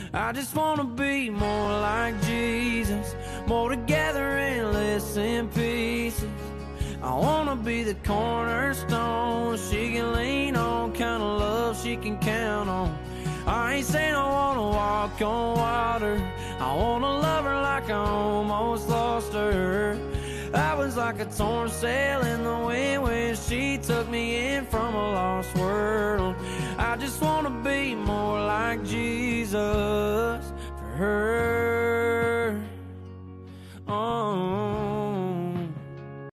I just wanna be more like Jesus, more together and less in pieces. I wanna be the cornerstone she can lean on, kind of love she can count on. I ain't saying I wanna walk on water, I wanna love her like I almost lost her. I was like a torn sail in the wind when she took me in from a lost world. I just wanna be more like Jesus for her.